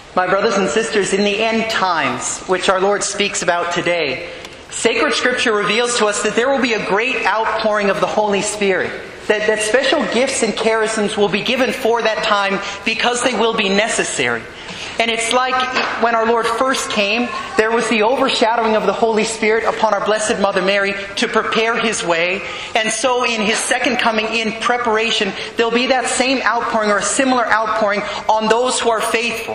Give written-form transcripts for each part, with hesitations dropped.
My brothers and sisters, in the end times, which our Lord speaks about today, sacred Scripture reveals to us that there will be a great outpouring of the Holy Spirit. That special gifts and charisms will be given for that time because they will be necessary. And it's like when our Lord first came, there was the overshadowing of the Holy Spirit upon our Blessed Mother Mary to prepare His way. And so in His second coming, in preparation, there'll be that same outpouring or a similar outpouring on those who are faithful.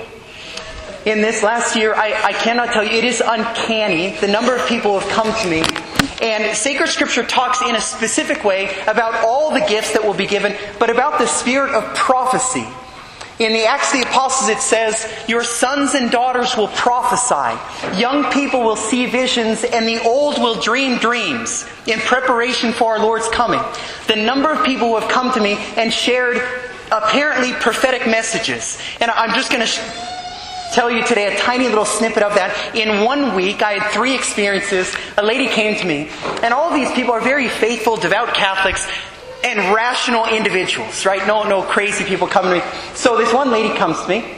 In this last year, I cannot tell you, it is uncanny the number of people who have come to me. And sacred Scripture talks in a specific way about all the gifts that will be given, but about the spirit of prophecy. In the Acts of the Apostles it says, your sons and daughters will prophesy. Young people will see visions, and the old will dream dreams in preparation for our Lord's coming. The number of people who have come to me and shared apparently prophetic messages. And I'm just going to tell you today a tiny little snippet of that. In 1 week, I had 3 experiences. A lady came to me, and all of these people are very faithful, devout Catholics, and rational individuals, right? No crazy people come to me. So this one lady comes to me,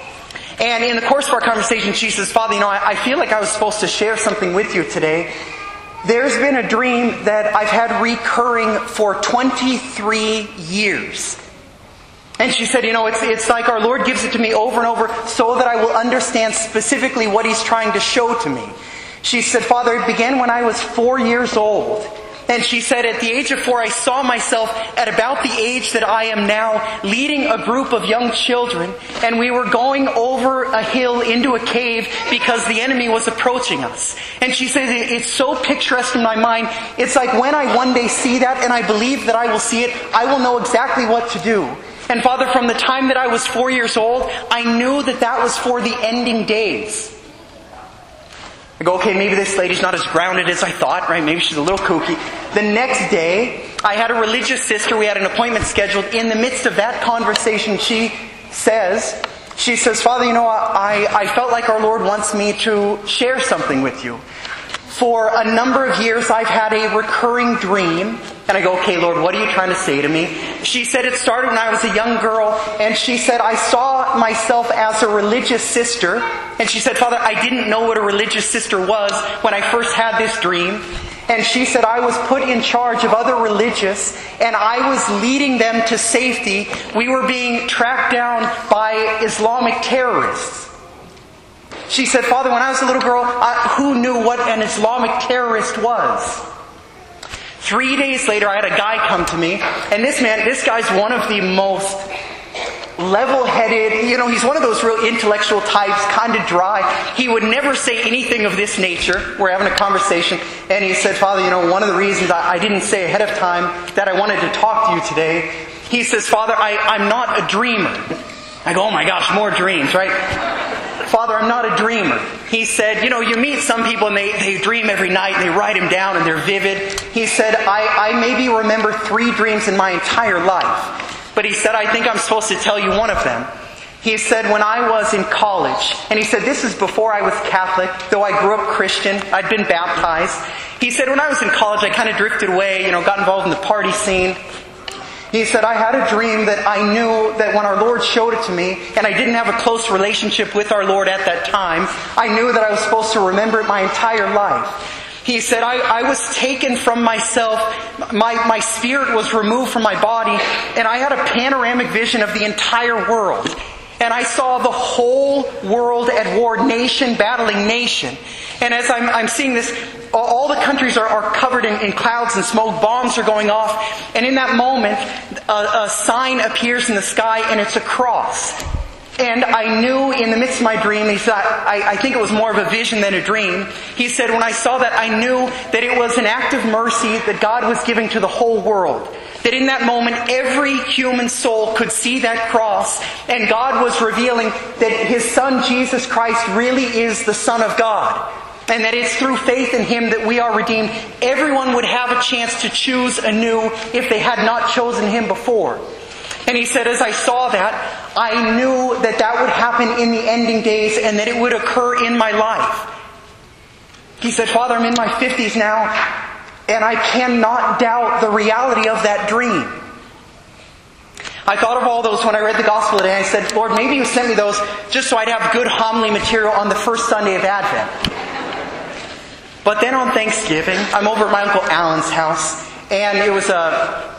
and in the course of our conversation, she says, Father, I feel like I was supposed to share something with you today. There's been a dream that I've had recurring for 23 years. And she said, it's like our Lord gives it to me over and over so that I will understand specifically what He's trying to show to me. She said, Father, it began when I was 4 years old. And she said, at the age of 4, I saw myself at about the age that I am now, leading a group of young children. And we were going over a hill into a cave because the enemy was approaching us. And she said, it's so picturesque in my mind. It's like when I one day see that, and I believe that I will see it, I will know exactly what to do. And Father, from the time that I was 4 years old, I knew that that was for the ending days. I go, okay, maybe this lady's not as grounded as I thought, right? Maybe she's a little kooky. The next day, I had a religious sister. We had an appointment scheduled. In the midst of that conversation, she says, Father, I felt like our Lord wants me to share something with you. For a number of years, I've had a recurring dream. And I go, okay, Lord, what are you trying to say to me? She said it started when I was a young girl. And she said, I saw myself as a religious sister. And she said, Father, I didn't know what a religious sister was when I first had this dream. And she said, I was put in charge of other religious, and I was leading them to safety. We were being tracked down by Islamic terrorists. She said, Father, when I was a little girl, who knew what an Islamic terrorist was? 3 days later, I had a guy come to me, and this guy's one of the most level-headed, he's one of those real intellectual types, kind of dry. He would never say anything of this nature. We're having a conversation, and he said, Father, one of the reasons I didn't say ahead of time that I wanted to talk to you today, he says, Father, I'm not a dreamer. I go, oh my gosh, more dreams, right? Father, I'm not a dreamer. He said, you meet some people and they dream every night and they write them down and they're vivid. He said, I maybe remember 3 dreams in my entire life. But he said, I think I'm supposed to tell you one of them. He said, when I was in college, and he said, this is before I was Catholic, though I grew up Christian, I'd been baptized. He said, when I was in college, I kind of drifted away, got involved in the party scene. He said, I had a dream that I knew that when our Lord showed it to me, and I didn't have a close relationship with our Lord at that time, I knew that I was supposed to remember it my entire life. He said, I was taken from myself, my spirit was removed from my body, and I had a panoramic vision of the entire world. And I saw the whole world at war, nation battling nation. And as I'm seeing this, all the countries are covered in clouds and smoke. Bombs are going off. And in that moment, a sign appears in the sky, and it's a cross. And I knew in the midst of my dream, he said, I think it was more of a vision than a dream. He said, when I saw that, I knew that it was an act of mercy that God was giving to the whole world. That in that moment, every human soul could see that cross, and God was revealing that His Son, Jesus Christ, really is the Son of God. And that it's through faith in Him that we are redeemed. Everyone would have a chance to choose anew if they had not chosen Him before. And he said, as I saw that, I knew that that would happen in the ending days and that it would occur in my life. He said, Father, I'm in my 50s now, and I cannot doubt the reality of that dream. I thought of all those when I read the gospel today. I said, Lord, maybe you sent me those just so I'd have good homily material on the first Sunday of Advent. But then on Thanksgiving, I'm over at my Uncle Alan's house, and it was I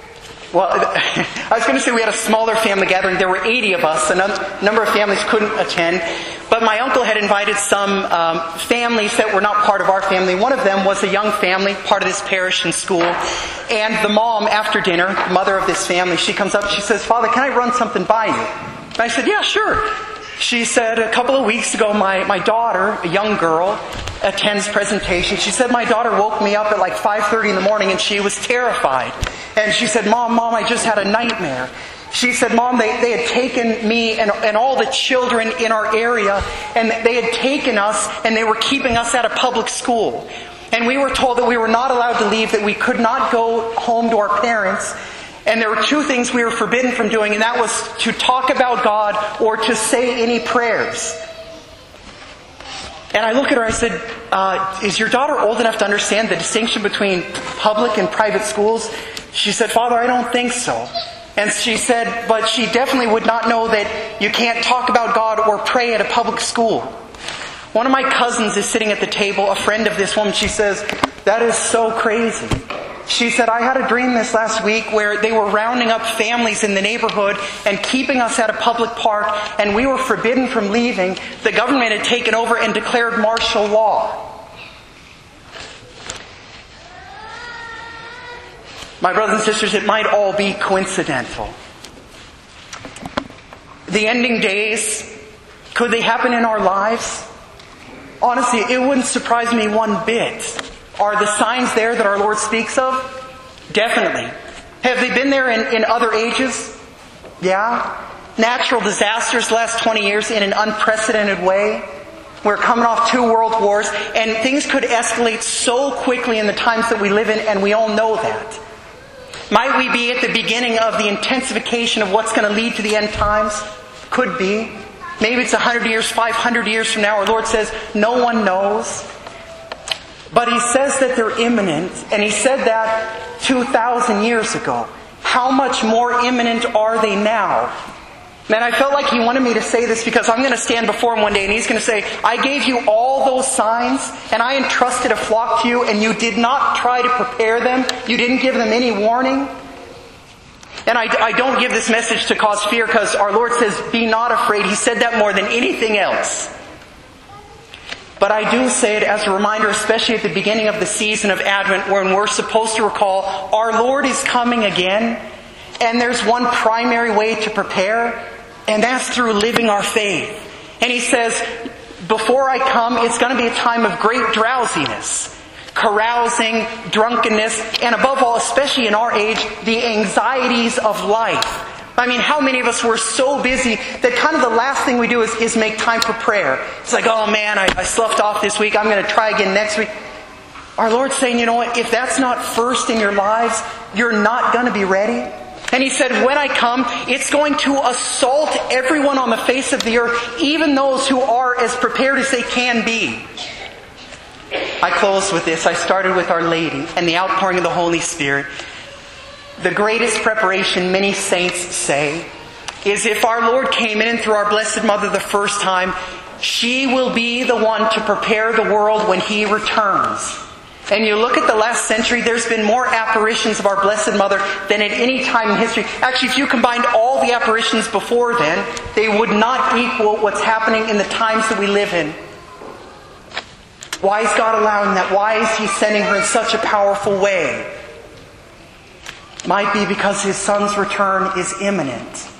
was going to say we had a smaller family gathering. There were 80 of us. A number of families couldn't attend. But my uncle had invited some families that were not part of our family. One of them was a young family, part of this parish and school. And the mom, after dinner, the mother of this family, she comes up, she says, Father, can I run something by you? And I said, yeah, sure. She said, a couple of weeks ago, my daughter, a young girl, attends presentation. She said, my daughter woke me up at like 5:30 in the morning and she was terrified. And she said, Mom, I just had a nightmare. She said, Mom, they had taken me and all the children in our area, and they had taken us and they were keeping us at a public school. And we were told that we were not allowed to leave, that we could not go home to our parents. And there were two things we were forbidden from doing, and that was to talk about God or to say any prayers. And I look at her, I said, is your daughter old enough to understand the distinction between public and private schools? She said, Father, I don't think so. And she said, but she definitely would not know that you can't talk about God or pray at a public school. One of my cousins is sitting at the table, a friend of this woman. She says, that is so crazy. She said, I had a dream this last week where they were rounding up families in the neighborhood and keeping us at a public park, and we were forbidden from leaving. The government had taken over and declared martial law. My brothers and sisters, it might all be coincidental. The ending days, could they happen in our lives? Honestly, it wouldn't surprise me one bit. Are the signs there that our Lord speaks of? Definitely. Have they been there in other ages? Yeah. Natural disasters the last 20 years in an unprecedented way. We're coming off 2 world wars, and things could escalate so quickly in the times that we live in, and we all know that. Might we be at the beginning of the intensification of what's going to lead to the end times? Could be. Maybe it's 100 years, 500 years from now. Our Lord says, no one knows. But He says that they're imminent, and He said that 2,000 years ago. How much more imminent are they now? Man, I felt like He wanted me to say this because I'm going to stand before Him one day and He's going to say, I gave you all those signs and I entrusted a flock to you and you did not try to prepare them. You didn't give them any warning. And I don't give this message to cause fear because our Lord says, be not afraid. He said that more than anything else. But I do say it as a reminder, especially at the beginning of the season of Advent, when we're supposed to recall our Lord is coming again. And there's one primary way to prepare, and that's through living our faith. And He says, before I come, it's going to be a time of great drowsiness, carousing, drunkenness, and above all, especially in our age, the anxieties of life. I mean, how many of us were so busy that kind of the last thing we do is make time for prayer. It's like, oh man, I sloughed off this week, I'm going to try again next week. Our Lord's saying, you know what, if that's not first in your lives, you're not going to be ready. And He said, when I come, it's going to assault everyone on the face of the earth, even those who are as prepared as they can be. I close with this. I started with Our Lady and the outpouring of the Holy Spirit. The greatest preparation, many saints say, is if our Lord came in through our Blessed Mother the first time, she will be the one to prepare the world when He returns. And you look at the last century, there's been more apparitions of our Blessed Mother than at any time in history. Actually, if you combined all the apparitions before then, they would not equal what's happening in the times that we live in. Why is God allowing that? Why is He sending her in such a powerful way? Might be because His Son's return is imminent.